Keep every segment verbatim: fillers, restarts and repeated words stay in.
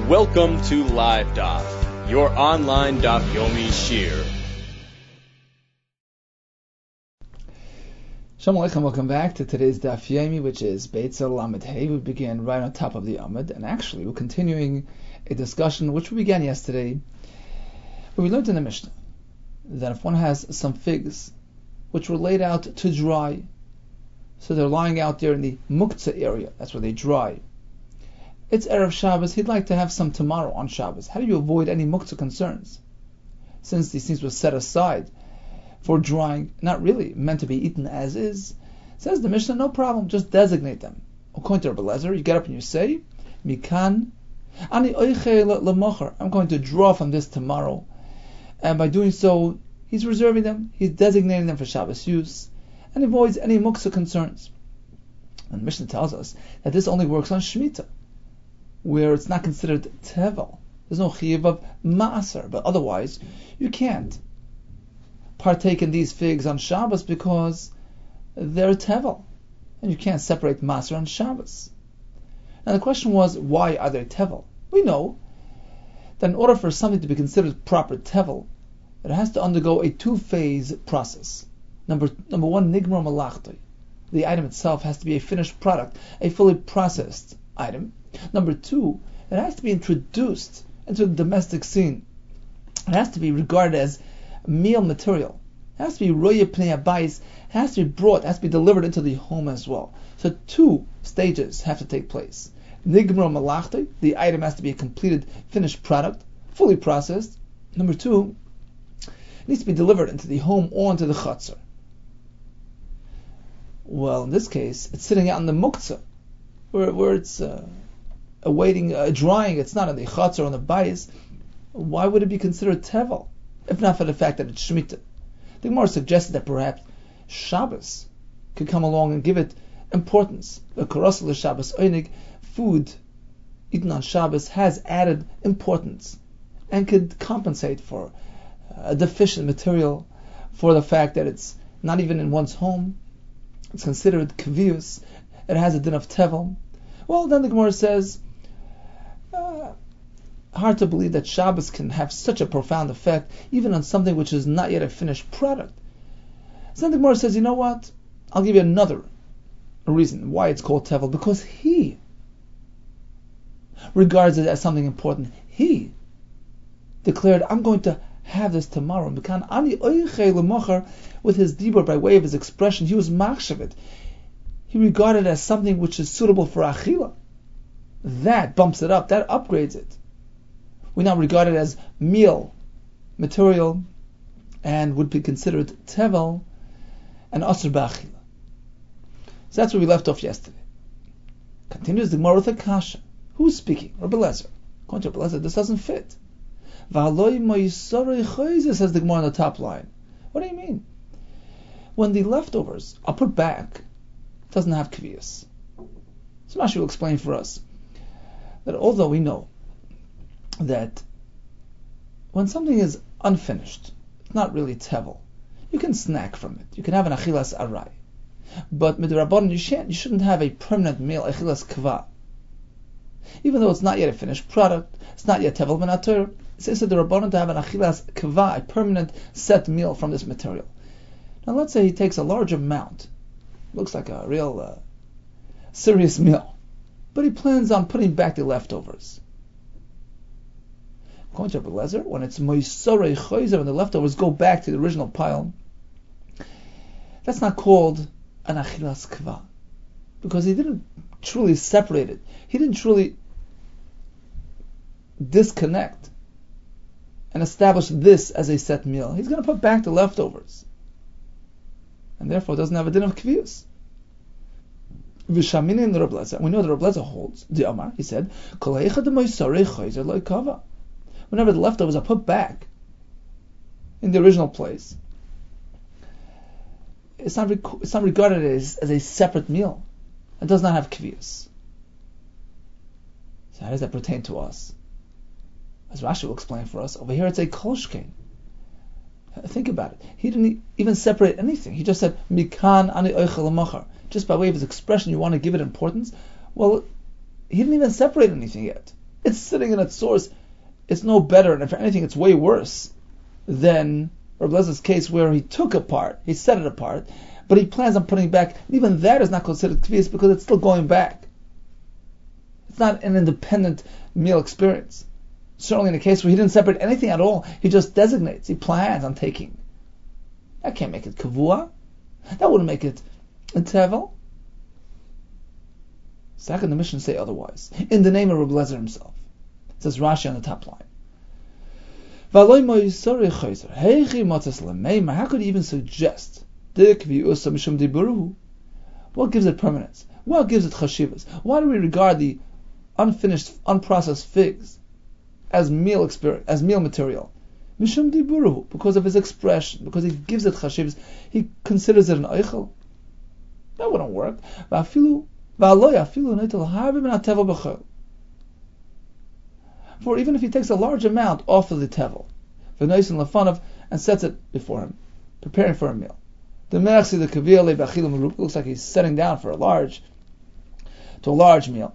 Welcome to Live Daf, your online Daf Yomi Shir. Shalom Aleichem, welcome back to today's Daf Yomi, which is Beitzah Lamed Hey. We began right on top of the Amud, and actually we're continuing a discussion which we began yesterday, where we learned in the Mishnah that if one has some figs which were laid out to dry, so they're lying out there in the Muktzah area, that's where they dry. It's Erev Shabbos, he'd like to have some tomorrow on Shabbos. How do you avoid any Muktzah concerns? Since these things were set aside for drying, not really meant to be eaten as is, says the Mishnah, no problem, just designate them. According to Rebbe Lezer, you get up and you say, Mikan, ani oiche lemocher, I'm going to draw from this tomorrow. And by doing so, he's reserving them, he's designating them for Shabbos use, and avoids any Muktzah concerns. And the Mishnah tells us that this only works on Shemitah, where it's not considered tevel. There's no chiyuv of maaser, but otherwise you can't partake in these figs on Shabbos because they're tevel, and you can't separate maaser on Shabbos. Now the question was, why are they tevel? We know that in order for something to be considered proper tevel, it has to undergo a two-phase process. Number number one, nigmar malachtai. The item itself has to be a finished product, a fully processed item. Number two, it has to be introduced into the domestic scene. It has to be regarded as meal material. It has to be roye pnei habayis. It has to be brought, it has to be delivered into the home as well. So two stages have to take place. Nigmar malachtai, the item has to be a completed, finished product, fully processed. Number two, it needs to be delivered into the home or into the chutzner. Well, in this case, it's sitting out in the muktzah, where, where it's uh, awaiting uh, drying. It's not in the chutzner or on the bayis. Why would it be considered tevel, if not for the fact that it's Shemitah? The Gemara suggested that perhaps Shabbos could come along and give it importance. The korosel Shabbos oinig, food eaten on Shabbos, has added importance and could compensate for a deficient material, for the fact that it's not even in one's home. It's considered kvius. It has a din of tevel. Well, then the Gemara says, uh, hard to believe that Shabbos can have such a profound effect, even on something which is not yet a finished product. So then the Gemara says, you know what? I'll give you another reason why it's called tevel, because he regards it as something important. He declared, I'm going to have this tomorrow. With his dibur, by way of his expression, he was machshavit. He regarded it as something which is suitable for achila. That bumps it up, that upgrades it. We now regard it as meal material and would be considered tevel and asr b'achila. So that's where we left off yesterday. Continues the Gemara with a kasha. Who's speaking? Rebbe Lezer. According to Rebbe Lezer, this doesn't fit. V'haloi moisarei choyze, says the Gemara on the top line. What do you mean? When the leftovers are put back, it doesn't have kviyas. So Rashi will explain for us that although we know that when something is unfinished, it's not really tevel. You can snack from it. You can have an achilas arai. But midrabanan, you shouldn't, you shouldn't have a permanent meal, achilas kva. Even though it's not yet a finished product, it's not yet tevel menatur, it says that the rabbanon to have an achilas kva, a permanent set meal from this material. Now let's say he takes a large amount, looks like a real uh, serious meal, but he plans on putting back the leftovers. According to Rebbe Lezer, when it's moisorei choyzer, when the leftovers go back to the original pile, that's not called an achilas kva, because he didn't truly separate it. He didn't truly disconnect and establish this as a set meal. He's going to put back the leftovers, and therefore doesn't have a din of kviyus. V'shaminin the Rebbe Lezer, we know the Rebbe Lezer holds the Amar. He said, "Kol ha'echad moisorei choyzer lo kava." Whenever the leftovers are put back in the original place, it's not, rec- it's not regarded as, as a separate meal. It does not have kviyas. So how does that pertain to us? As Rashi will explain for us, over here it's a kolshkein. Think about it. He didn't even separate anything. He just said, Mikan ani oichel machar. Just by way of his expression, you want to give it importance? Well, he didn't even separate anything yet. It's sitting in its source. It's no better, and if anything, it's way worse than Rabbi Elazar's case where he took apart, he set it apart, but he plans on putting it back. Even that is not considered kvius because it's still going back. It's not an independent meal experience. Certainly in a case where he didn't separate anything at all, he just designates, he plans on taking. That can't make it kavua. That wouldn't make it a tevel. Second, the Mishnah say otherwise. In the name of Rabbi Elazar himself. It says Rashi on the top line. How could he even suggest? What gives it permanence? What gives it chashivas? Why do we regard the unfinished, unprocessed figs as meal experience, as meal material? Mishum diburu, because of his expression, because he gives it chashivas, he considers it an eichel. That wouldn't work. For even if he takes a large amount off of the tevel, and sets it before him, preparing for a meal, the merchsi the kavir looks like he's setting down for a large, to a large meal.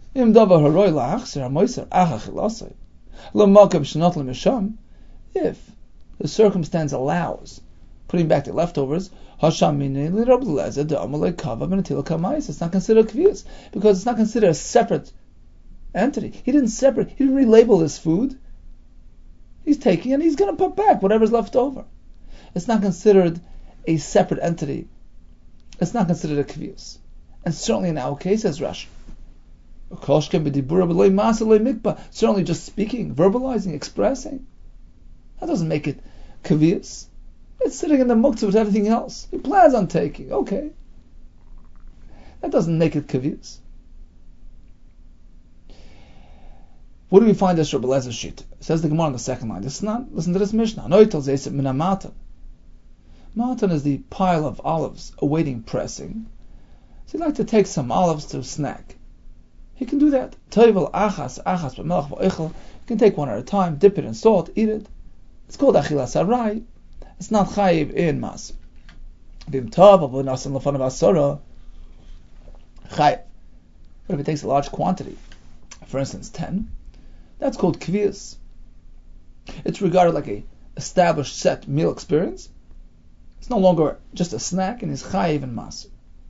If the circumstance allows putting back the leftovers, it's not considered kvius because it's not considered a separate entity. He didn't separate. He didn't relabel this food. He's taking and he's going to put back whatever's left over. It's not considered a separate entity. It's not considered a kvius. And certainly in our case, as Rashi, certainly just speaking, verbalizing, expressing, that doesn't make it kvius. It's sitting in the muktzah with everything else. He plans on taking. Okay. That doesn't make it kvius. What do we find as Rabbi Elazar's sheet? Says the Gemara on the second line. This is not, listen to this Mishnah. Matan is the pile of olives awaiting pressing. So he'd like to take some olives to snack. He can do that. Toivel achas, achas b'melach v'oichel. You can take one at a time, dip it in salt, eat it. It's called achilas harai. It's not chayiv in mas. V'im tov avo nasan l'fanav asora. Chayiv. But if it takes a large quantity, for instance, ten, that's called kvius. It's regarded like a established set meal experience. It's no longer just a snack, and is chayiv in mas.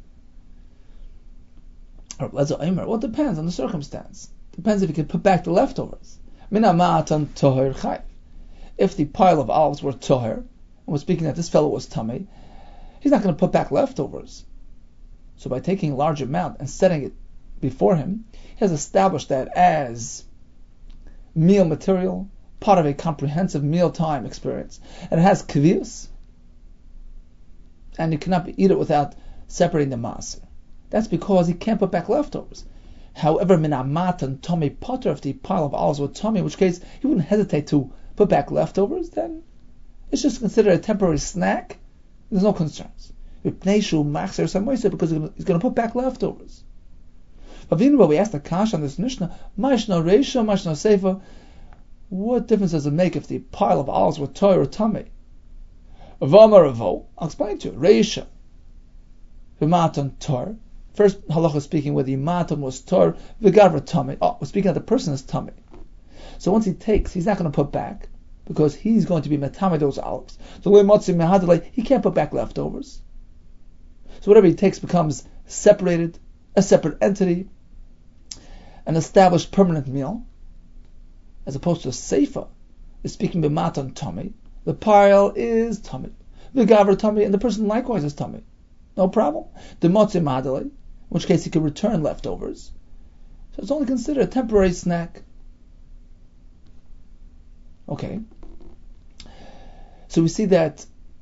Well, it depends on the circumstance. Depends if you can put back the leftovers. If the pile of olives were toher, and we're speaking that this fellow was tummy, he's not going to put back leftovers. So by taking a large amount and setting it before him, he has established that as meal material, part of a comprehensive mealtime experience. And it has kvius, and you cannot eat it without separating the maser. That's because he can't put back leftovers. However, min amatan tummy potter, if the pile of olives were tummy, in which case he wouldn't hesitate to put back leftovers, then it's just considered a temporary snack. There's no concerns. Because he's going to put back leftovers. But we asked the Kash on this Mishnah, what difference does it make if the pile of olives were toy or tummy? I'll explain to you. Reisha, v'matan tor. First halacha speaking where the matan was tor, v'gavra tummy. Oh, we're speaking of the person's tummy. So once he takes, he's not going to put back because he's going to be metame those olives. So he can't put back leftovers. So whatever he takes becomes separated, a separate entity, an established permanent meal, as opposed to a seifa is speaking b'matan tummy. The pile is tummy, the gavra tummy, and the person likewise is tummy. No problem. The motzi madale, in which case he could return leftovers. So it's only considered a temporary snack. Okay. So we see that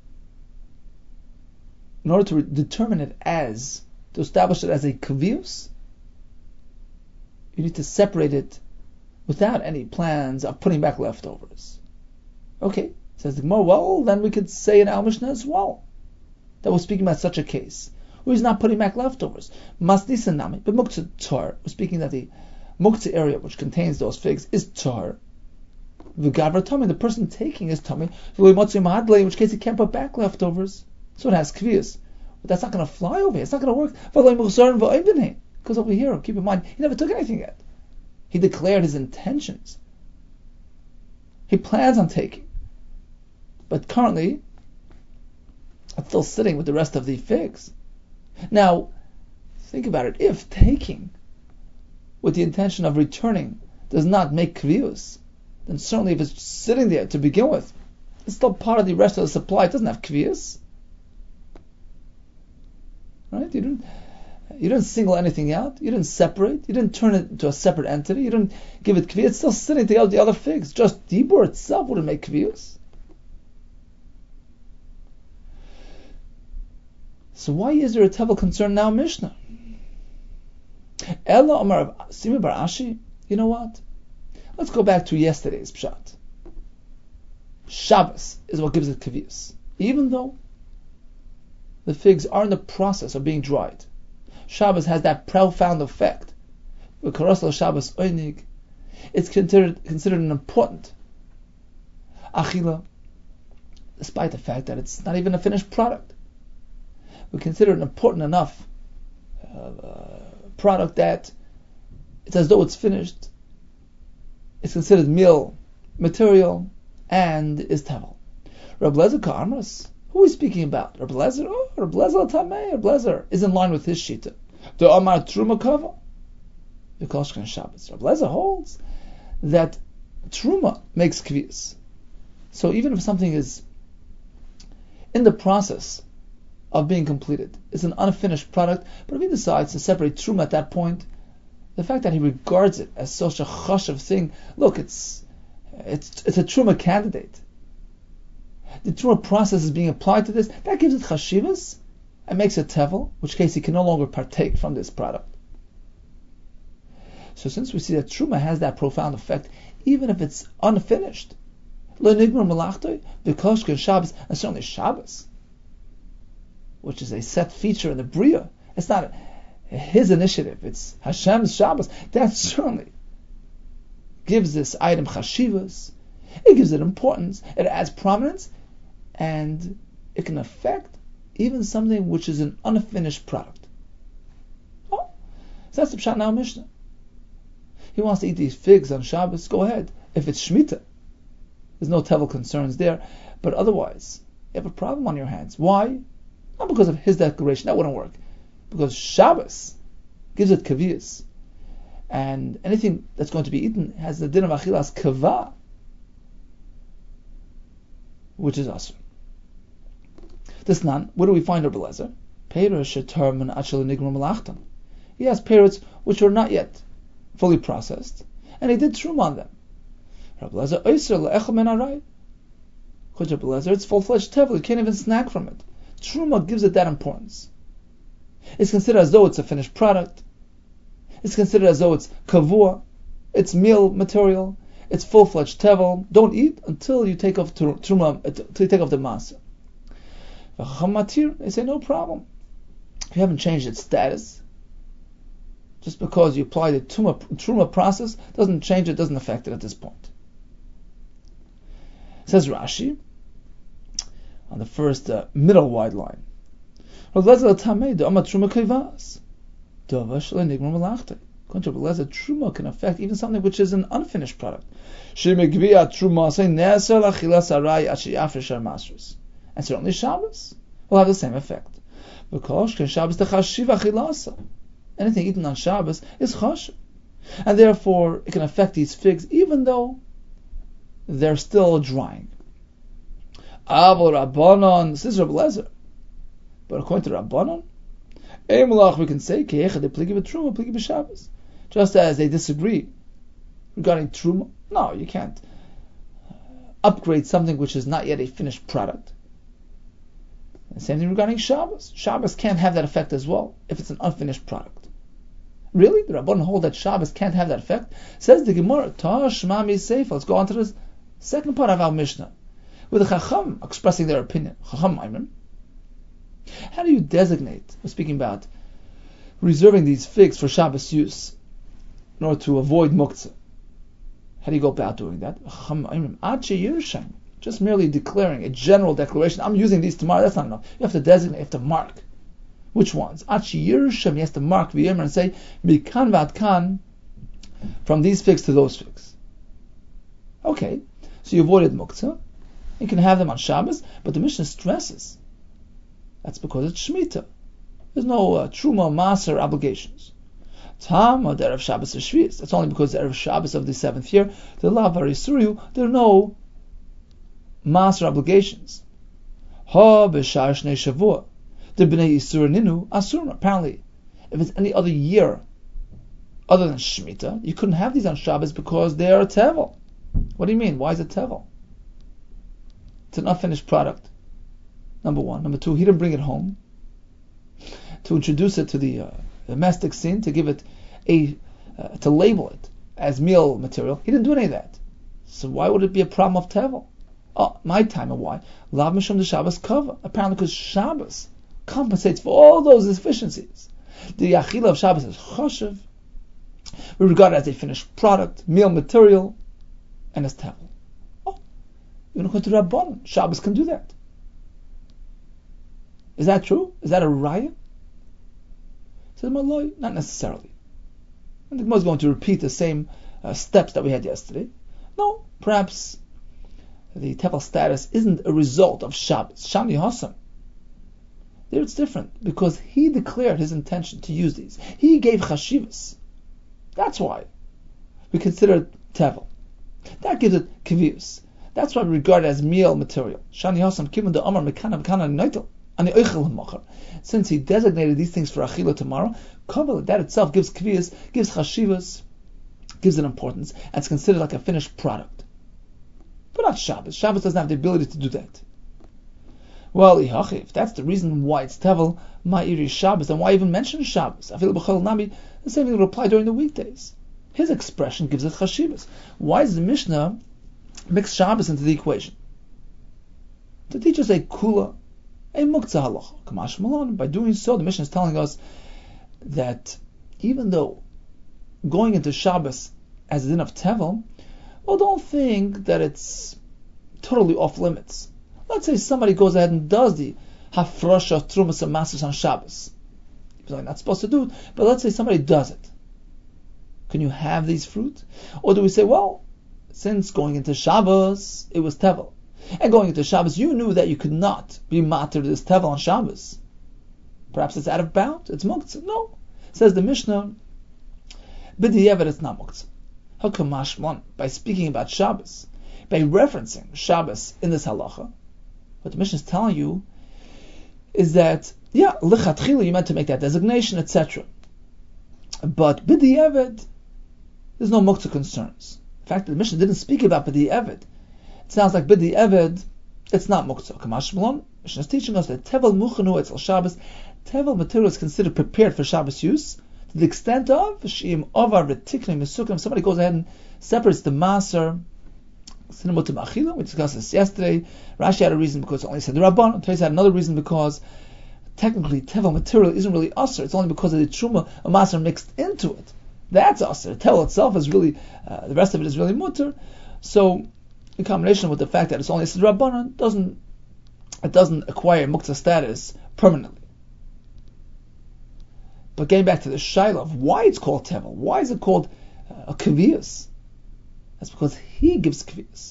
in order to determine it as, to establish it as a kvius, you need to separate it without any plans of putting back leftovers. Okay, says the Gemara, well, then we could say in Al Mishnah as well that we're speaking about such a case where he's not putting back leftovers. Masnisanami, but muktzah tor, we're speaking that the muktzah area which contains those figs is tor. The gavra tummy, the person taking is tummy, in which case he can't put back leftovers. So it has kvius. But that's not going to fly over here. It's not going to work. Because over here, keep in mind, he never took anything yet. He declared his intentions. He plans on taking. But currently, it's still sitting with the rest of the figs. Now, think about it. If taking with the intention of returning does not make kviyus, then certainly if it's sitting there to begin with, it's still part of the rest of the supply. It doesn't have kviyus. Right? You didn't, you didn't single anything out. You didn't separate. You didn't turn it into a separate entity. You didn't give it kviyus. It's still sitting together with the other figs. Just dibur itself wouldn't make kviyus. So why is there a tevel concern now, Mishnah? Ella Omar Simi Bar Ashi, you know what? Let's go back to yesterday's pshat. Shabbos is what gives it kviyus. Even though the figs are in the process of being dried, Shabbos has that profound effect. With Karosel Shabbos Oinig, it's considered considered an important achila, despite the fact that it's not even a finished product. We consider it important enough uh, uh, product that it's as though it's finished. It's considered meal material and is tevel. Reb Lezer Ka'armas, who is speaking about? Reb Lezer, oh, Reb Lezer Tamei, Reb Lezer is in line with his shita. The Amar Truma Kava, the Koshkan Shabbos. Reb Lezer holds that Truma makes kviyus. So even if something is in the process of being completed, it's an unfinished product, but if he decides to separate Truma at that point, the fact that he regards it as such a chashav thing, look, it's it's it's a Truma candidate. The Truma process is being applied to this, that gives it chashivas and makes it tevel, in which case he can no longer partake from this product. So since we see that Truma has that profound effect, even if it's unfinished, le'nigmar melachto, v'koshken Shabbos, and certainly Shabbos, which is a set feature in the Bria, it's not his initiative, it's Hashem's Shabbos, that certainly gives this item chashivas, it gives it importance, it adds prominence, and it can affect even something which is an unfinished product. Oh, so that's the Pshat now Mishnah. He wants to eat these figs on Shabbos, go ahead. If it's Shemitah, there's no tevel concerns there, but otherwise, you have a problem on your hands. Why? Not because of his declaration, that wouldn't work. Because Shabbos gives it kaviyas. And anything that's going to be eaten has the din of achilas kava, which is asur. This nan, where do we find Rebbe Lezer? Peiros shetar min achel nigmar melachtam. He has perots which are not yet fully processed, and he did truma on them. Rebbe Lezer oiser le'echel men aray. According to Rebbe Lezer, it's full-fledged tevel. You can't even snack from it. Truma gives it that importance. It's considered as though it's a finished product. It's considered as though it's kavua, it's meal material, it's full-fledged tevel. Don't eat until you take off truma, until you take off the masa. They say no problem. If you haven't changed its status, just because you apply the truma, truma process doesn't change it, doesn't affect it at this point. Says Rashi on the first uh, middle wide line. According to Lezer, truma can affect even something which is an unfinished product. And certainly Shabbos will have the same effect. Because anything eaten on Shabbos is chashiv. And therefore it can affect these figs even though they're still drying. Abel Rabbanon, this is Rebbe Lezer. But according to Rabbanon, we can say just as they disagree regarding truma. No, you can't upgrade something which is not yet a finished product. And same thing regarding Shabbos. Shabbos can't have that effect as well if it's an unfinished product. Really? The Rabbanon hold that Shabbos can't have that effect? Says the Gemara, Tashma mi Sefer. Let's go on to the second part of our Mishnah, with the Chacham expressing their opinion. Chacham Maimon. How do you designate, we're speaking about reserving these figs for Shabbos use in order to avoid muktzah? How do you go about doing that? Just merely declaring a general declaration, I'm using these tomorrow, that's not enough. You have to designate, you have to mark. Which ones? Achi Yerushem, you have to mark V'yemer and say, Mikan V'ad Kan, from these figs to those figs. Okay, so you avoided muktzah. You can have them on Shabbos, but the Mishnah stresses that's because it's Shemitah. There's no uh, Truma, Maser obligations. Tam or the Erev Shabbos is Shvius. That's only because the Erev Shabbos of the seventh year, the Lavar Yisuriu, there are no Maser obligations. Ha b'shar shnei Shavua. The B'nei Yisur Ninu Asur. Apparently, if it's any other year other than Shemitah, you couldn't have these on Shabbos because they are a Tevel. What do you mean? Why is it Tevel? It's an unfinished product. Number one. Number two, he didn't bring it home to introduce it to the uh, domestic scene, to give it a, uh, to label it as meal material. He didn't do any of that. So why would it be a problem of Tevel? Oh, my time and why? Lav Mishum the Shabbos cover. Apparently because Shabbos compensates for all those deficiencies. The Achila of Shabbos is Choshev. We regard it as a finished product, meal material, and as Tevel. Oh, even according to Rabbanan, Shabbos can do that. Is that true? Is that a raya? Says Malloy, not necessarily. And the Gemara is going to repeat the same uh, steps that we had yesterday. No, perhaps the Tevel status isn't a result of Shabbos. Shani Hassam. There it's different, because he declared his intention to use these. He gave chashivas. That's why we consider it Tevel. That gives it kiviyus. That's why we regard it as meal material. Shani Hassam kiven the Amar mekana mekana noitel. Since he designated these things for Achila tomorrow, Kabbalah, that itself gives kviyas, gives chashivas, gives it importance, and it's considered like a finished product. But not Shabbos. Shabbos doesn't have the ability to do that. Well, if that's the reason why it's Tevel, Ma'iri Shabbos, then why even mention Shabbos? I feel b'chol nami, the same thing would apply during the weekdays. His expression gives it chashivas. Why does the Mishnah mix Shabbos into the equation? To teach us a kula, a muktzah halacha. Kamash Malon. By doing so, the Mishnah is telling us that even though going into Shabbos as a din of Tevel, well, don't think that it's totally off limits. Let's say somebody goes ahead and does the hafrosha trumas and masas on Shabbos. You're not supposed to do it, but let's say somebody does it. Can you have these fruit? Or do we say, well, since going into Shabbos, it was Tevel. And going into Shabbos, you knew that you could not be matir this Tevel on Shabbos. Perhaps it's out of bounds. It's muktzah. No. Says the Mishnah, b'di'evet it's not muktzah. Hakamashmon, by speaking about Shabbos, by referencing Shabbos in this halacha, what the Mishnah is telling you is that, yeah, lichatchila, you meant to make that designation, et cetera. But b'di'evet, there's no muktzah concerns. In fact, the Mishnah didn't speak about b'di'evet. It sounds like b'di'evet, it's not muktzah. Kamash Malon, Mishnah is teaching us that Tevel muchanu etzel Shabbos, Tevel material is considered prepared for Shabbos use, to the extent of Shim Ovar V'Tiknim Mesukim. Somebody goes ahead and separates the Maser, Sinamot Ma'achila. We discussed this yesterday. Rashi had a reason because it only said the Rabban. Tais had another reason because technically Tevel material isn't really Aser. It's only because of the Truma, a Maser mixed into it. That's Aser. Tevel itself is really, uh, the rest of it is really Mutter. So, in combination with the fact that it's only said Rabban, doesn't it doesn't acquire Muktzah status permanently. But getting back to the Shaila of why it's called Tevel, why is it called uh, a Kviyas? That's because he gives Kviyas.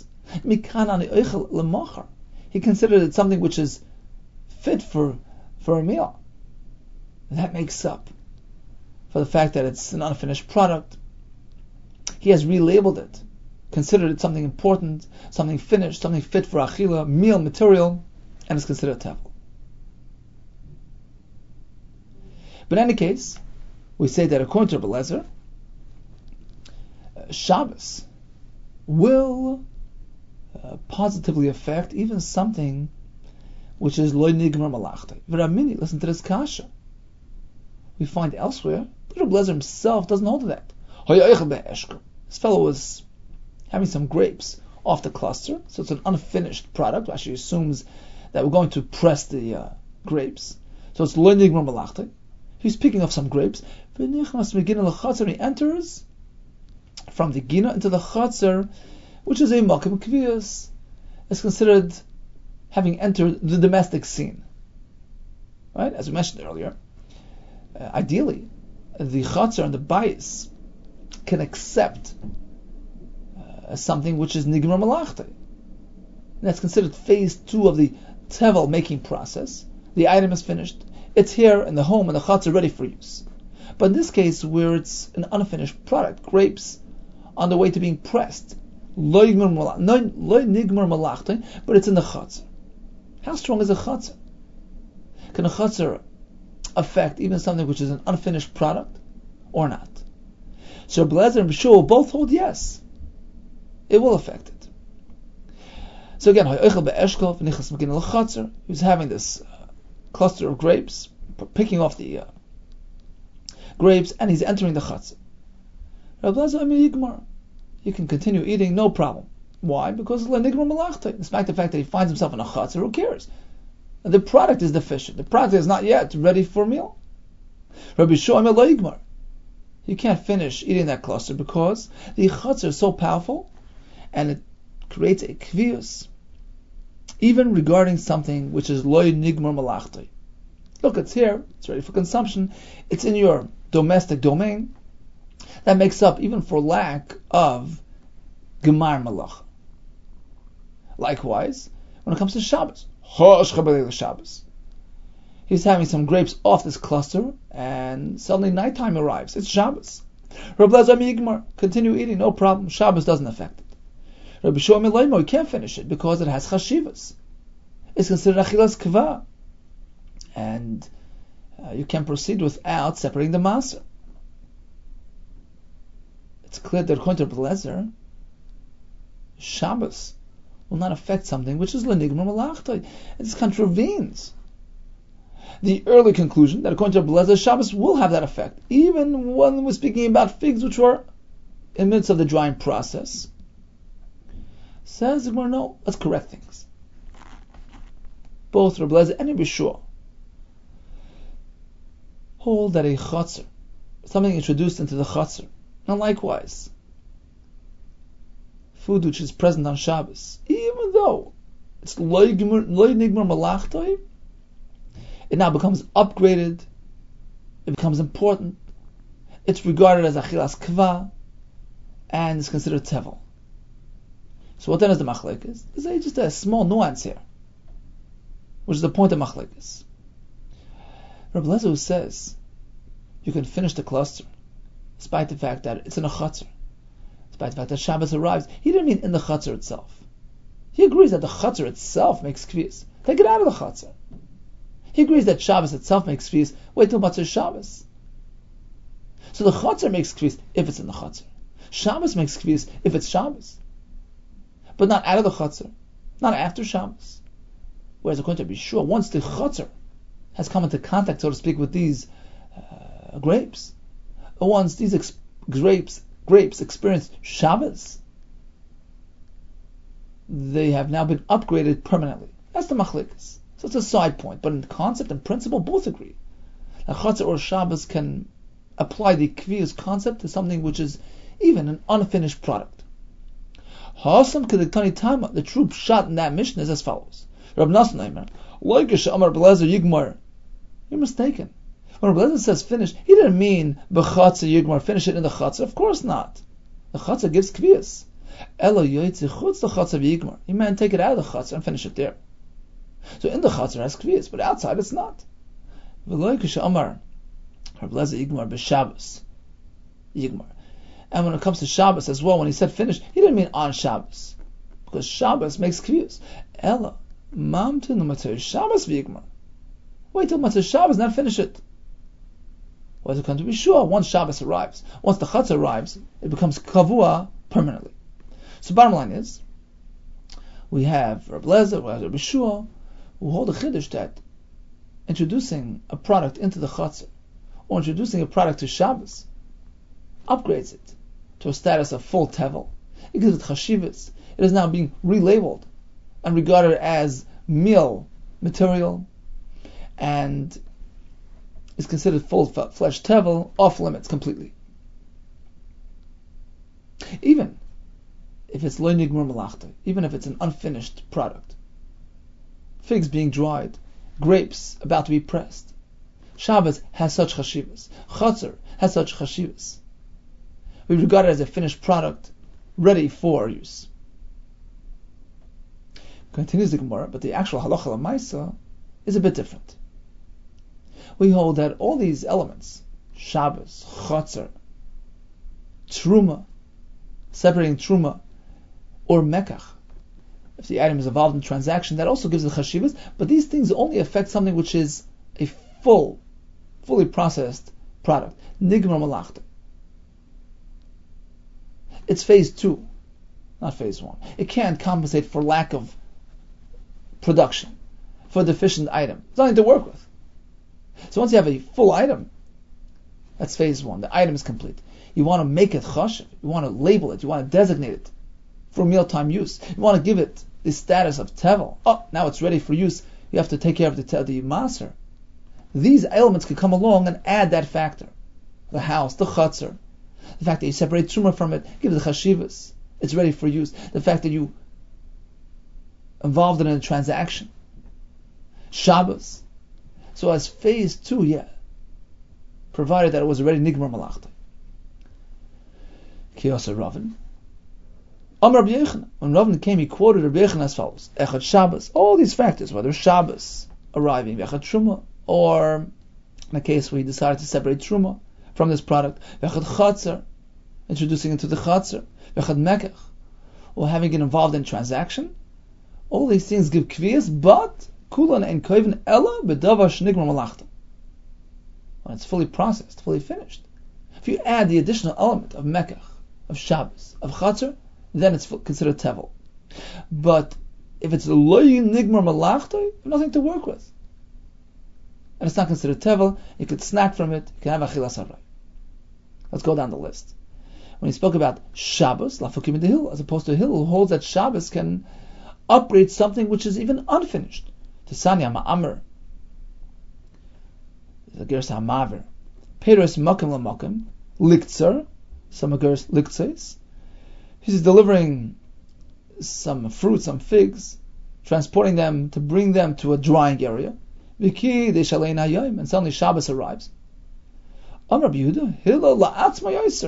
He considered it something which is fit for, for a meal. And that makes up for the fact that it's an unfinished product. He has relabeled it, considered it something important, something finished, something fit for Achila, meal material, and it's considered Tevel. But in any case, we say that according to Rebbe Lezer, uh, Shabbos will uh, positively affect even something which is loy nigmar malachta. V'ramini, listen to this kasha. We find elsewhere that Rebbe Lezer himself doesn't hold to that. This fellow was having some grapes off the cluster, so it's an unfinished product. Rashi assumes that we're going to press the uh, grapes, so it's loy nigmar malachta. He's picking up some grapes. He enters from the Gina into the Chatzar, which is a Makim Kviyas. It's considered having entered the domestic scene. Right? As we mentioned earlier, uh, ideally, the Chatzar and the Bayis can accept uh, as something which is nigmar malachta. That's considered phase two of the tevel making process. The item is finished. It's here in the home and the chatzor ready for use. But in this case, where it's an unfinished product, grapes on the way to being pressed, lo nigmar malachta, but it's in the chatzor. How strong is a chatzor? Can a chatzor affect even something which is an unfinished product or not? So Reb Eliezer and Bishul both hold yes, it will affect it. So again, he was having this uh, cluster of grapes, picking off the uh, grapes, and he's entering the chatzor. Reb Eliezer, you can continue eating, no problem. Why? Because despite the fact that he finds himself in a chatzor, who cares? The product is deficient. The product is not yet ready for a meal. Rabbi Shua, you can't finish eating that cluster because the chatzor is so powerful and it creates a kvius, even regarding something which is loy nigmar malachtai. Look, it's here, it's ready for consumption, it's in your domestic domain. That makes up even for lack of gemar malach. Likewise, when it comes to Shabbos, Shabbos, he's having some grapes off this cluster, and suddenly nighttime arrives. It's Shabbos. Reb Eliezer Yigmar, continue eating, no problem. Shabbos doesn't affect it. Rabbi Shua Milaymo, you can't finish it because it has chashivas. It's considered achilas kva, and uh, you can proceed without separating the maser. It's clear that according to Reb Eliezer, Shabbos will not affect something which is lenigmar malachtai. It contravenes the early conclusion that according to Reb Eliezer, Shabbos will have that effect, even when we're speaking about figs which were in the midst of the drying process. Says Gemara, no, let's correct things. Both Reb Eliezer and Reb Shua hold that a chatzor, something introduced into the chatzor, and likewise, food which is present on Shabbos, even though it's loy nigmar malachtai, it now becomes upgraded, it becomes important, it's regarded as achilas kva, and is considered tevel. So what then is the machlekes? There's just a small nuance here, which is the point of machlekes. Reb Eliezer says you can finish the cluster, despite the fact that it's in a chatzor, despite the fact that Shabbos arrives. He didn't mean in the chatzor itself. He agrees that the chatzor itself makes kvias. Take it out of the chatzor. He agrees that Shabbos itself makes kvias. Wait till Matzah Shabbos. So the chatzor makes kvias if it's in the chatzor. Shabbos makes kvias if it's Shabbos, but not out of the chatzor, not after Shabbos. Whereas according to Bishua, once the chatzor has come into contact, so to speak, with these uh, grapes, or once these ex- grapes grapes experience Shabbos, they have now been upgraded permanently. That's the machlekes. So it's a side point, but in concept and principle, both agree. That chatzor or Shabbos can apply the kviyas concept to something which is even an unfinished product. Ha'asam k'dektani tama, the true pshat in that mission is as follows. Rab Nasan Eimer, loikish amar Reb Eliezer yigmar. You're mistaken. When Reb Eliezer says finish, he didn't mean b'chatzah yigmar, finish it in the chatzah. Of course not. The chatzah gives kviyas. Elo yoytzi chutz the chatzah yigmar. He meant take it out of the chatzah and finish it there. So in the chatzah has kviyas, but outside it's not. V'loikish amar Reb Eliezer yigmar b'Shabbos yigmar. And when it comes to Shabbos as well, when he said finish, he didn't mean on Shabbos, because Shabbos makes kviyas. Ela mamtin l'matzah Shabbos v'yigmar. Wait till Matzah Shabbos, not finish it. Why does it come to be sure? Once Shabbos arrives, once the chatzah arrives, it becomes kavua permanently. So bottom line is, we have Reb Eliezer, we have Reb Shua, who hold a chiddush that introducing a product into the chatzah, or introducing a product to Shabbos, upgrades it to a status of full tevel. It gives it chashivas. It is now being relabeled and regarded as meal material, and is considered full-fledged tevel, off limits completely. Even if it's lo nigmar malachta, even if it's an unfinished product, figs being dried, grapes about to be pressed, Shabbos has such chashivas, chatzor has such chashivas. We regard it as a finished product, ready for use. Continues the Gemara, but the actual halacha l'maisa is a bit different. We hold that all these elements, Shabbos, Chotzer, Truma, separating Truma, or Mekach, if the item is involved in transaction, that also gives the chashivas, but these things only affect something which is a full, fully processed product. Nigmar malachta. It's phase two, not phase one. It can't compensate for lack of production, for a deficient item. There's nothing to work with. So once you have a full item, that's phase one. The item is complete. You want to make it chashiv. You want to label it. You want to designate it for mealtime use. You want to give it the status of tevel. Oh, now it's ready for use. You have to take care of the te- the maser. These elements can come along and add that factor. The house, the chutzner, the fact that you separate truma from it, give it the chashivas. It's ready for use. The fact that you involved it in a transaction. Shabbos. So as phase two, yeah, provided that it was already nigmar malachta. Kiyasa Ravin. Amar Rabbi Yochanan. When Ravin came, he quoted Rabbi Yochanan as follows: Echad Shabbos. All these factors, whether Shabbos arriving, Echad Truma, or in a case where he decided to separate Truma from this product, Echad Chatzar, introducing it to the Chatzar, Echad Mekach, or having it involved in transaction. All these things give kviyas, but kulan and koivin ella bedavar shnigmar malachta. When it's fully processed, fully finished. If you add the additional element of Mekach, of Shabbos, of Chatzar, then it's considered tevel. But if it's loy nigmar malachta, you have nothing to work with. And it's not considered tevel, you could snack from it, you can have achilas haray. Let's go down the list. When he spoke about Shabbos, lafukim the hill, as opposed to a hill who holds that Shabbos can operate something which is even unfinished. Tisanya ma'amr, the gersa ha'maver, peros makom la'makom, liktzer, some gersa liktzes. He's delivering some fruit, some figs, transporting them to bring them to a drying area. V'ki de'shalein hayom, and suddenly Shabbos arrives. Amar Rabbi Yehuda, Hillel la'atzma yoser.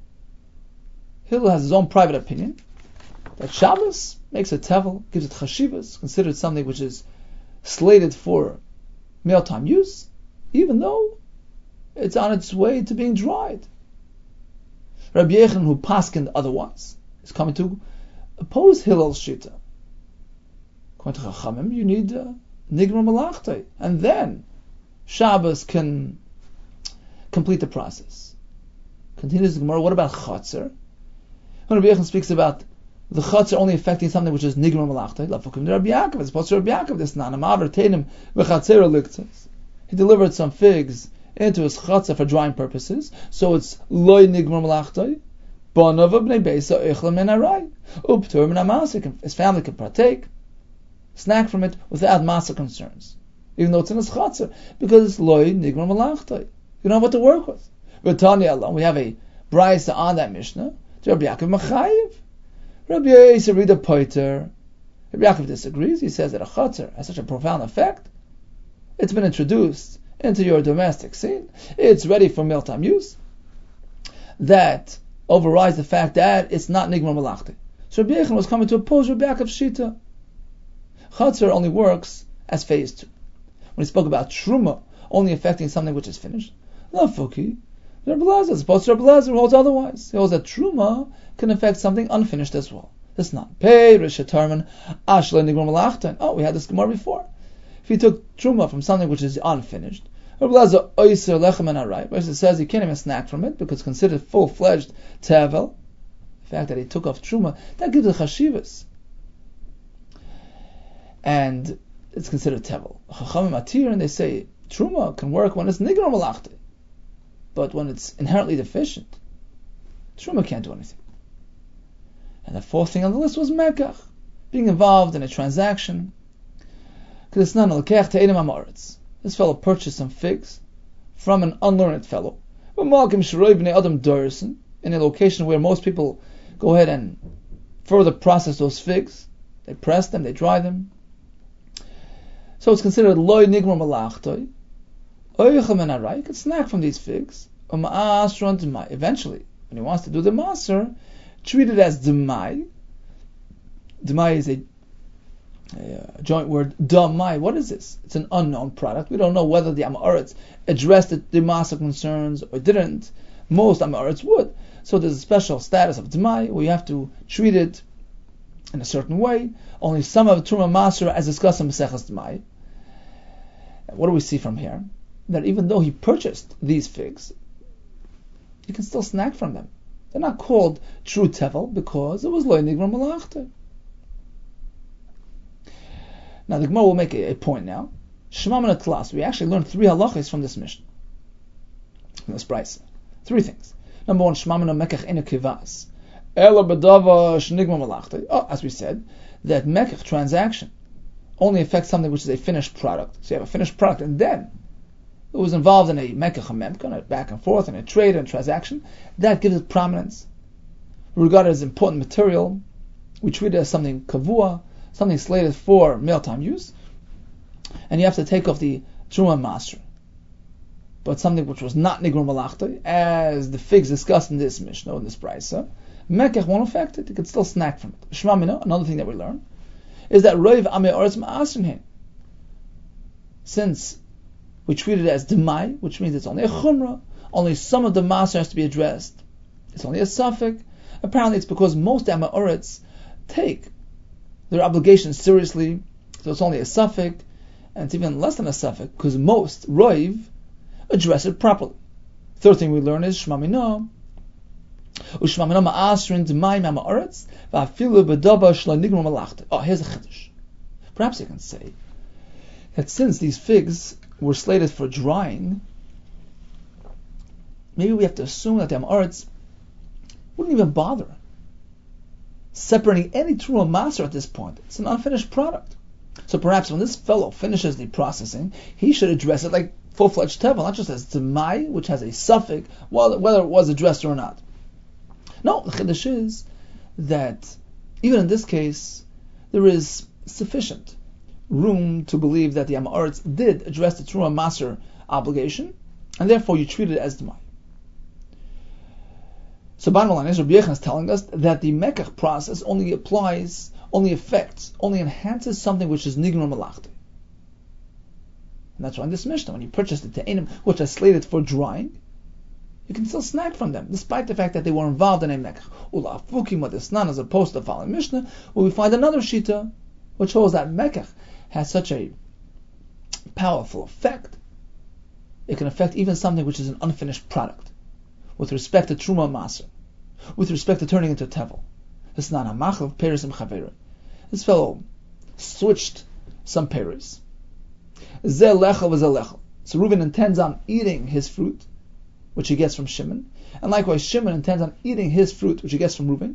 Hillel has his own private opinion that Shabbos makes it tevel, gives it chashivas, considered something which is slated for mealtime use, even though it's on its way to being dried. Rabbi Yochanan, who paskined otherwise, is coming to oppose Hillel's shita. According to Chachamim, you need uh, nigmar malachta, and then Shabbos can complete the process. Continues the Gemara. What about chatzar? When Rabbi Yochanan speaks about the chatzar only affecting something which is nigmar malachta, lafukim Rabbi Yaakov, as opposed to Rabbi Yaakov, this nan amaver teinim v'chatzera liktzes. He delivered some figs into his chatzar for drying purposes, so it's loy nigmar malachta. Bonav b'nei beisa eichlam min haray uptur min hamasa. His family can partake, snack from it without masa concerns, even though it's in his chatzar, because it's loy nigmar malachta. You don't have what to work with. V'tanya alone, we have a brayso on that Mishnah. Rabbi Yaakov Machayev. Rabbi Yosef read a poiter. Rabbi Yaakov disagrees. He says that a chatzar has such a profound effect. It's been introduced into your domestic scene. It's ready for mealtime use. That overrides the fact that it's not nigmar malachta. So Rabbi Yochanan was coming to oppose Rabbi Yaakov's shita. Chatzar only works as phase two. When he spoke about truma only affecting something which is finished, lafuki. Rabbi Elazar, as opposed to Rabbi Elazar, who holds otherwise. He holds that truma can affect something unfinished as well. That's not pei rishatarman ashla nigmar malachta. Oh, we had this Gemara before. If he took truma from something which is unfinished, Rabbi Elazar oiser lechem and aray. But it says you can't even snack from it because it's considered full-fledged tevel. The fact that he took off truma, that gives a chashivas, and it's considered tevel. Chachamim atir, and they say truma can work when it's nigmar malachta. But when it's inherently deficient, truma can't do anything. And the fourth thing on the list was mekach, being involved in a transaction. Because it's not a lekech te'edim ha'maretz. This fellow purchased some figs from an unlearned fellow, in a location where most people go ahead and further process those figs. They press them, they dry them. So it's considered loy nigmar malachtoi. You can snack from these figs. Eventually, and he wants to do the Maser, treat it as Demai. Demai is a, a joint word. Demai, what is this? It's an unknown product. We don't know whether the Amoritz addressed the, the Maser concerns or didn't. Most Amoritz would. So there's a special status of Demai where you have to treat it in a certain way. Only some of Truma Maser, as discussed in Maseches Demai. What do we see from here? That even though he purchased these figs, you can still snack from them. They're not called true tevel because it was lo nigra malachte. Now the Gemara will make a, a point now. Shema min atlas. We actually learned three halachas from this mission, from this brisa. Three things. Number one, Shema min mekach ena kivas. Ela bedava shnigma malachte. Oh, as we said, that mekach transaction only affects something which is a finished product. So you have a finished product, and then it was involved in a mekach memka, a back and forth, and a trade and transaction. That gives it prominence. We regard it as important material. We treat it as something kavua, something slated for mealtime use, and you have to take off the truma maser. But something which was not nigrum malachte, as the figs discussed in this mishnah, in this brisa, mekach won't affect it. You can still snack from it. Shema mina, another thing that we learn, is that roiv amei oretz ma'asrin hin. Since we treat it as demai, which means it's only a chumrah, only some of the maser has to be addressed. It's only a suffix. Apparently it's because most Amoritz take their obligations seriously, so it's only a suffix, and it's even less than a suffix, because most roiv address it properly. Third thing we learn is Shema Minah, U'Shema Minah ma'asrin demai ma'aretz va'afilu b'daba shlo nigrum malachte. Oh, here's a chiddush. Perhaps you can say that since these figs were slated for drying, maybe we have to assume that the Amoritz wouldn't even bother separating any true maser at this point. It's an unfinished product. So perhaps when this fellow finishes the processing, he should address it like full-fledged tevel, not just as demai, which has a suffix, whether it was addressed or not. No, the chiddush is that even in this case, there is sufficient room to believe that the Amoritz did address the truma maser obligation, and therefore you treat it as demai. So bottom line is, Rabbi Yechon is telling us that the mekach process only applies, only affects, only enhances something which is nigrum malachte. And that's why in this mishnah, when you purchase the te'enim which are slated for drying, you can still snack from them, despite the fact that they were involved in a mekach. Ula afukim adesnan, as opposed to the following mishnah, where we find another shita, which shows that mekach has such a powerful effect, it can affect even something which is an unfinished product, with respect to truma maser, with respect to turning into tevel. This is not a machal peris and chavera. This fellow switched some peris. Zeh lechel v'zeh lechel. So Reuben intends on eating his fruit, which he gets from Shimon, and likewise Shimon intends on eating his fruit, which he gets from Reuben.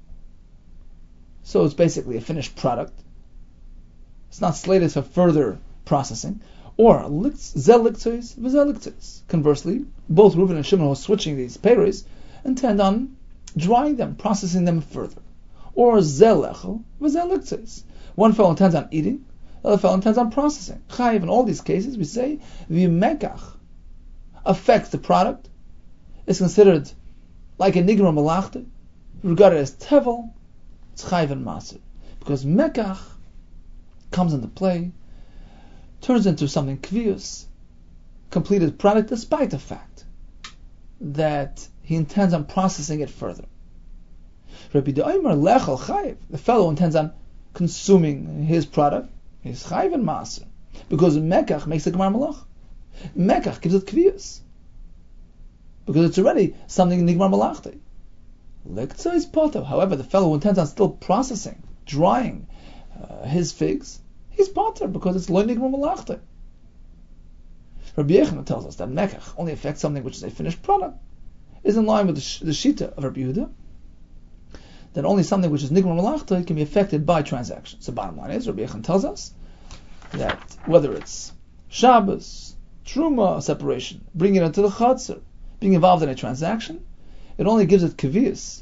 So it's basically a finished product. It's not slated for further processing. Or zeh liktzos v'zeh liktzos. Conversely, both Reuben and Shimon, who are switching these peris, intend on drying them, processing them further. Or zeh lechel v'zeh liktzos. One fellow intends on eating, the other fellow intends on processing. Chayiv, in all these cases, we say the mekach affects the product, is considered like a nigra malachte, regarded as tevel, it's chayiv and maser. Because mekach comes into play, turns into something kvius, completed product, despite the fact that he intends on processing it further. Rabbi De'omer lechel chayiv, the fellow intends on consuming his product, his chayiv and maser, because mekach makes the gemar malach. Mekach gives it kvius, because it's already something nigmar malachte. Lektzah is poto. However, the fellow who intends on still processing, drying uh, his figs, he's potter because it's lo nigmar malachte. Rabbi Yechon tells us that mekach only affects something which is a finished product, is in line with the, sh- the shita of Rabbi Yehuda, that only something which is nigmar malachte can be affected by transaction. So bottom line is, Rabbi Yechon tells us that whether it's Shabbos, Truma, separation, bringing it into the Chatzar, being involved in a transaction, it only gives it kaviyas.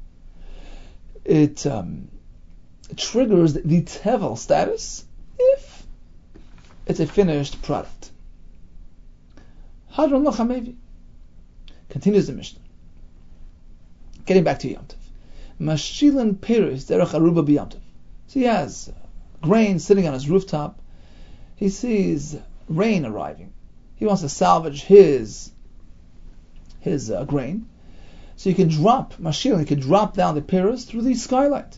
It, um, it triggers the, the tevel status if it's a finished product. Hadron Lachamevi continues the Mishnah. getting back to Yom Tov. Mashilin Peres derech aruba b'Yom Tov. So he has grain sitting on his rooftop. He sees rain arriving. He wants to salvage his his uh, grain. So you can drop, Mashilin, you can drop down the Peres through the skylight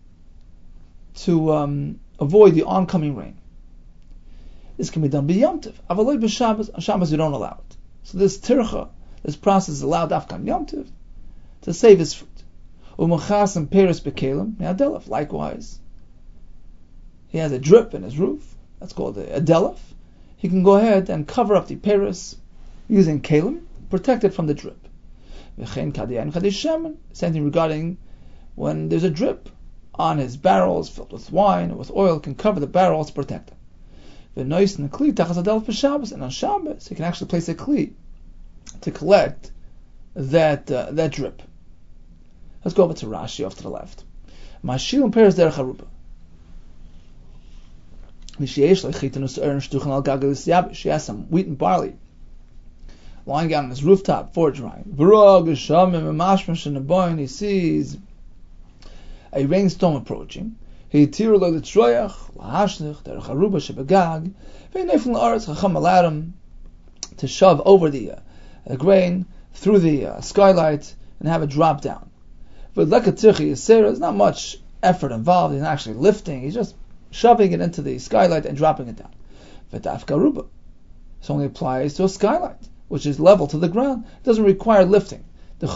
to um, avoid the oncoming rain. This can be done b'Yom Tov. Avaloi b'Shabbos, on Shabbos you don't allow it. So this tircha, this process is allowed after Yom Tov to save his fruit. Umachas and Peres bekelim me'adelef. Likewise, he has a drip in his roof. That's called a adelef. He can go ahead and cover up the Peres using kelim, protect it from the drip. Same thing regarding when there's a drip on his barrels filled with wine or with oil, can cover the barrels to protect them. And on Shabbos, he can actually place a kli to collect that uh, that drip. Let's go over to Rashi off to the left. Mashilin Peres derech aruba. She has some wheat and barley lying out on his rooftop for drying. He sees a rainstorm approaching. He allowed him to shove over the, uh, the grain through the uh, skylight and have it drop down. But there's not much effort involved. He's not actually lifting. He's just shoving it into the skylight and dropping it down. This only applies to a skylight, which is level to the ground. It doesn't require lifting. The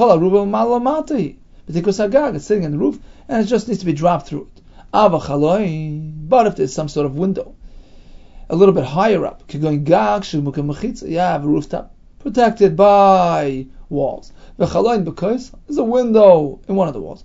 it's sitting in the roof and it just needs to be dropped through it. But if there's some sort of window a little bit higher up, you have a rooftop protected by walls. Because there's a window in one of the walls.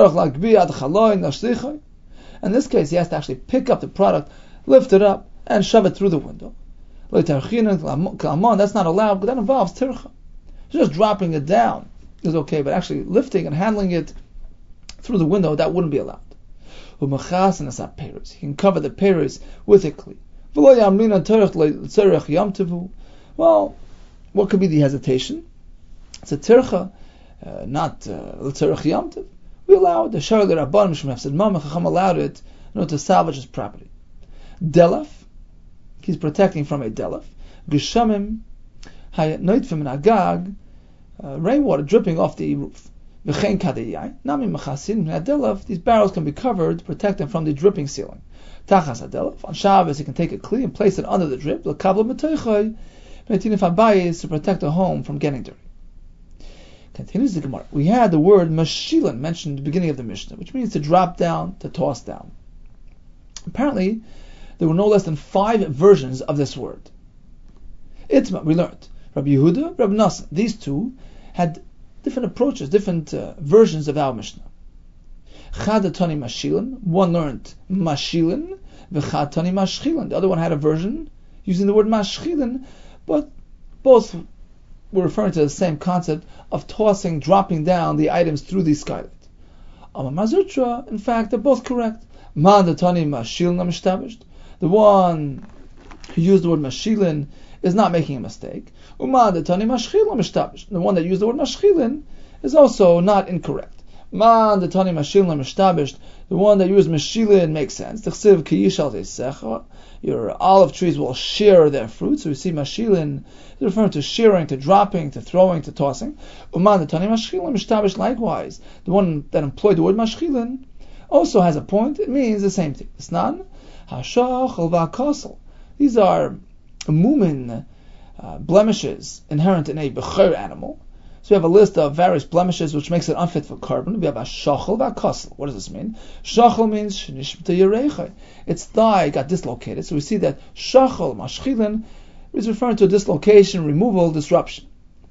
In this case, he has to actually pick up the product, lift it up, and shove it through the window. That's not allowed, because that involves tircha. Just dropping it down is okay, but actually lifting and handling it through the window, that wouldn't be allowed. He can cover the Peres with a kli. Well, what could be the hesitation? It's a tircha, uh, not l'tzerech Yom Tov. We allow it. The Shar Rabban Mishmef said, Mama Chacham allowed it in order to salvage his property. Delaf, he's protecting from a delaf. Geshamim, haynoitfim and agag, rainwater dripping off the roof. V'chein kadiyai, nami machasin adelaf. These barrels can be covered, protect them from the dripping ceiling. Tachas adelaf. On Shabbos, he can take a kli and place it under the drip. L'kabla metoichai, v'netinif habayis, to protect the home from getting dirty. Continues the Gemara. We had the word mashilin mentioned at the beginning of the Mishnah, which means to drop down, to toss down. Apparently, there were no less than five versions of this word. Itma, we learned. Rabbi Yehuda, Rabbi Nassan, these two had different approaches, different uh, versions of our Mishnah. Chadatani mashilin, one learned mashilin, v'chatani mashchilin. The other one had a version using the word mashchilin, but both were referring to the same concept of tossing, dropping down the items through the skylight. Amar Mazutra, in fact, they're both correct. Mandatani mashilin amishtabished. The one who used the word mashilin is not making a mistake. Umandatani mashchilin amishtabished. The one that used the word mashchilin is also not incorrect. Mandatani mashilin amishtabished. The one that used mashilin makes sense. T'chsiv ki yishal teisecha. Your olive trees will shear their fruit. So we see mashilin is referring to shearing, to dropping, to throwing, to tossing. Umandatani mashchilin amishtabished. Likewise, the one that employed the word mashchilin also has a point. It means the same thing. Snan, hashachal v'akosel. These are mumin, uh, blemishes inherent in a bechor animal. So we have a list of various blemishes which makes it unfit for carbon. We have a shachal v'akosel. What does this mean? Shachal means shnishmta yereicha. Its thigh got dislocated. So we see that shachal, mashchilin, is referring to dislocation, removal, disruption.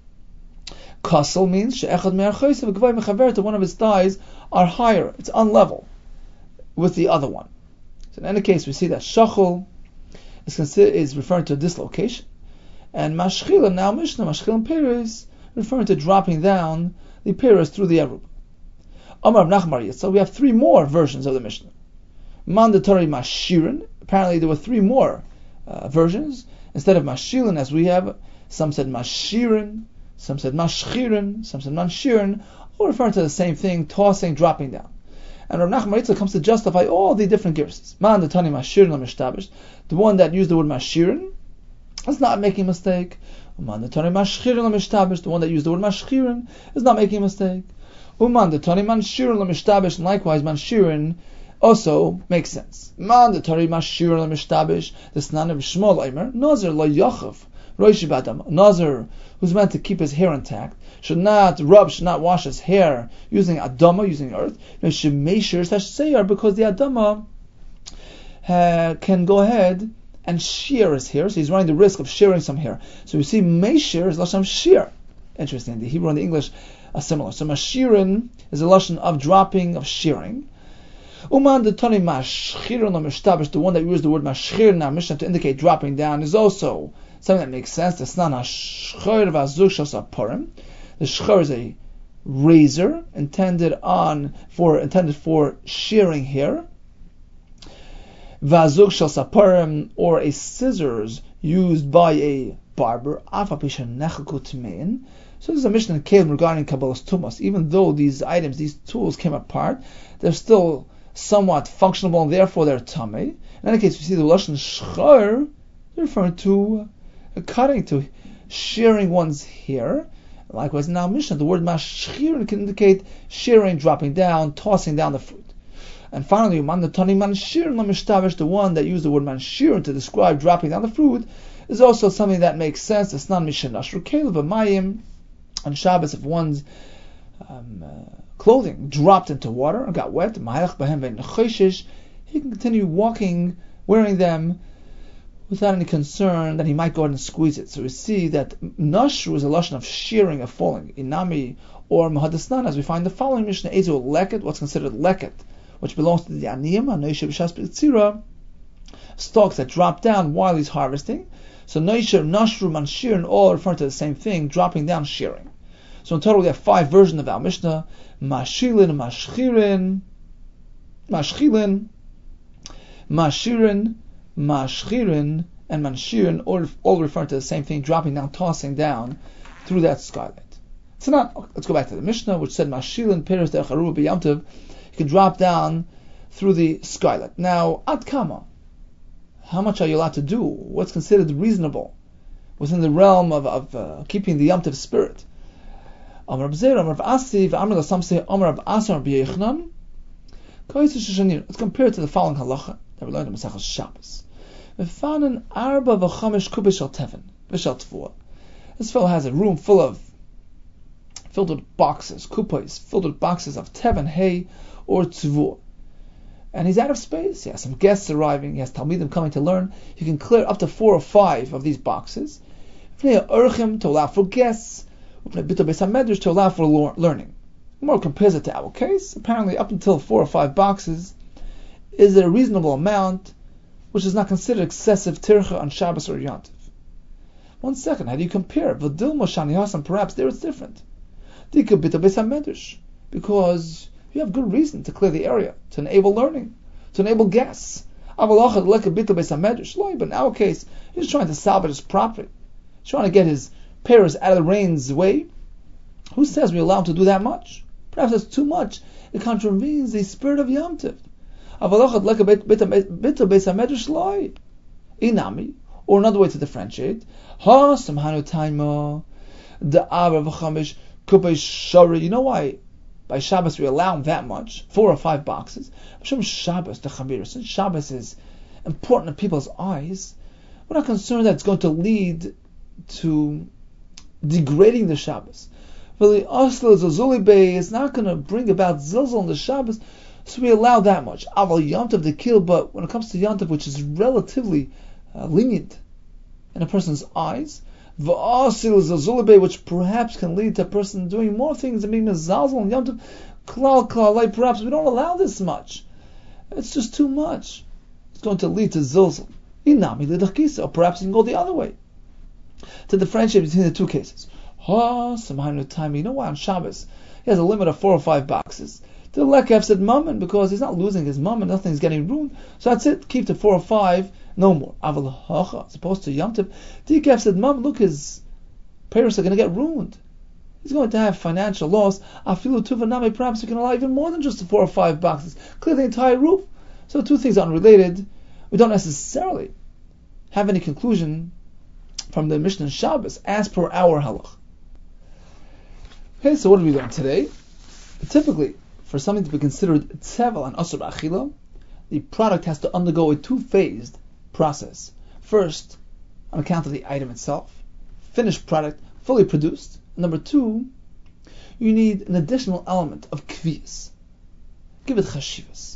Kosel means she'echad me'archoyse v'gvay mechaverta. One of its thighs are higher. It's unlevel with the other one. So in any case, we see that shachal is considered, is referring to dislocation, and mashchilin, now Mishnah mashchilin Peres, referring to dropping down the Peres through the arub. Amar Nachmar Yitzchak. We have three more versions of the Mishnah. Mandatory mashirin. Apparently, there were three more uh, versions instead of mashilin, as we have. Some said mashirin, some said mashchirin, some said manshirin. all referring to the same thing, tossing, dropping down. And Rav Nachman Yitzchak comes to justify all the different girses. Man detani mashirin l'mishtabish, the one that used the word mashirin is not making a mistake. Man detani mashirin l'mishtabish, the one that used the word mashirin is not making a mistake. Uman detani mashirin l'mishtabish, and likewise mashirin also makes sense. Man detani mashirin l'mishtabish, the Snan of Shmuel Eimer, Nazir lo yachav, roish b'adam, Nazir who's meant to keep his hair intact, should not rub, should not wash his hair using adama, using earth. Should measure sayar, because the adama uh, can go ahead and shear his hair, so he's running the risk of shearing some hair. So we see measure is lashon shear. Interesting. The Hebrew and the English are similar. So mashirin is a lashon of dropping, of shearing. Uman detani mashchirin l'mishtabish, the one that used the word mashchir in our Mishnah to indicate dropping down, is also something that makes sense. The Snan hashchor v'azug shel saparim. The shchor is a razor intended on for intended for shearing hair. V'azug shel saparim, or a scissors used by a barber. Af apishan nechaku tmein. So there's a Mishnah in Kalim regarding Kabbalah's tumas. Even though these items, these tools came apart, they're still somewhat functional, and therefore they're tamei. In any case, we see the lashon shchor referring to uh, cutting, to shearing one's hair. Likewise, in our Mishnah, the word mashchir can indicate shearing, dropping down, tossing down the fruit. And finally, man detani manshir l'mishtabish, the one that used the word manshir to describe dropping down the fruit, is also something that makes sense. It's not mishenashru kelev b'mayim. On Shabbos, if one's um, uh, clothing dropped into water and got wet, he can continue walking, wearing them, without any concern that he might go ahead and squeeze it. So we see that nashru is a lashon of shearing, of falling. Inami or mahadasnan, as we find the following Mishnah, ezu leket, what's considered leket, which belongs to the aniyim, anoishe b'shas b'tzira, stalks that drop down while he's harvesting. So noishe, nashru, manshir, and all refer to the same thing, dropping down, shearing. So in total we have five versions of our Mishnah: mashilin, mashchirin, mashchilin, mashirin, mashchirin, and manshirin, all, all referring to the same thing, dropping down, tossing down through that skylight. So now let's go back to the Mishnah, which said mashilin peres de'acharu b'yamtiv, you can drop down through the skylight. Now, ad kama, how much are you allowed to do? What's considered reasonable within the realm of, of uh, keeping the Yom Tov spirit? Amar Rav Zera, Amar Rav Asi, Amar Rav Samsei, Amar Rav Asi, Amar Rav Yochanan. Let's compare it to the following halacha that we learned in Masechus Shabbos. V'fanen arba v'chamesh kubis shel teven v'shel tvua. This fellow has a room full of filled with boxes, kupos, filled with boxes of teven, hay, or tvua. And he's out of space. He has some guests arriving. He has talmidim coming to learn. He can clear up to four or five of these boxes. To allow for guests. To allow for learning. More compares it to our case. Apparently, up until four or five boxes is a reasonable amount, which is not considered excessive tircha on Shabbos or Yom Tov. One second, how do you compare? V'dilma shani hasan, perhaps there it's different. Because you have good reason to clear the area, to enable learning, to enable guests. But in our case, he's trying to salvage his property. He's trying to get his pears out of the rain's way. Who says we allow him to do that much? Perhaps that's too much. It contravenes the spirit of Yom Tov. Inami, or another way to differentiate. You know why by Shabbos we allow him that much, four or five boxes? Shabbos, the Chabir, since Shabbos is important in people's eyes, we're not concerned that it's going to lead to degrading the Shabbos. It's not going to bring about zilzal in the Shabbos, so we allow that much. Aval Yom Tov the kill, but when it comes to Yom Tov, which is relatively uh, lenient in a person's eyes, which perhaps can lead to a person doing more things than being mezalzel and Yom Tov, klal klal, perhaps we don't allow this much. It's just too much. It's going to lead to zilzal. Inami lidachkisa, or perhaps you can go the other way to differentiate between the two cases. Ha, some time. You know why on Shabbos he has a limit of four or five boxes? The lekef said mammon, because he's not losing his mammon, nothing's getting ruined. So that's it. Keep to four or five, no more. Aval hacha, as opposed to Yom Tov, the lekef said mammon. Look, his parents are going to get ruined. he's going to have financial loss. Afilu tuvaname, perhaps you can allow even more than just the four or five boxes. Clear the entire roof. So two things are unrelated. We don't necessarily have any conclusion from the Mishnah and Shabbos as per our halach. Okay, so what did we learn today? Typically, for something to be considered tzevel and asur b'achila, the product has to undergo a two-phased process. First, on account of the item itself, finished product, fully produced. Number two, you need an additional element of kviyas. Give it chashivas.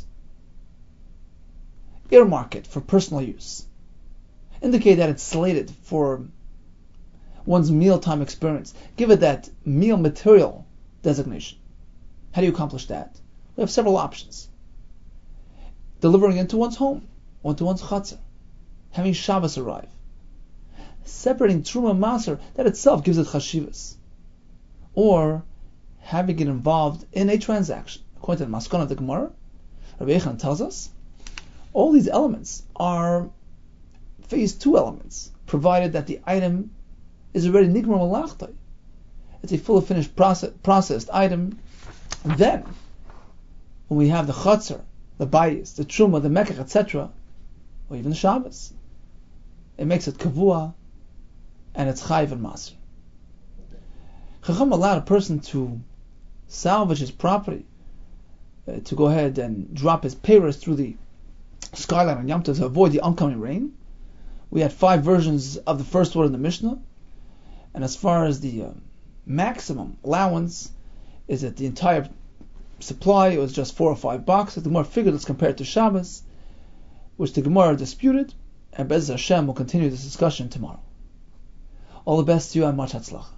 Earmark it for personal use. Indicate that it's slated for one's mealtime experience. Give it that meal material designation. How do you accomplish that? We have several options. Delivering it to one's home, or to one's chatzar. Having Shabbos arrive. Separating Truma Maser, that itself gives it chashivas. Or having it involved in a transaction. According to the Maskon of the Gemara, Rabbi Yechon tells us, all these elements are phase two elements, provided that the item is already nigmar malachtai. It's a fully finished process, processed item. And then, when we have the chatzar, the bayis, the truma, the mekach, et cetera, or even the Shabbos, it makes it kavua, and it's chayiv and maser. Chacham allowed a person to salvage his property, uh, to go ahead and drop his payros through the skyline on Yom Tov to avoid the oncoming rain. We had five versions of the first word in the Mishnah, and as far as the uh, maximum allowance is that the entire supply was just four or five boxes. The Gemara figured it's compared to Shabbos, which the Gemara disputed, and Be'ez Hashem will continue this discussion tomorrow. All the best to you and much hatzlach.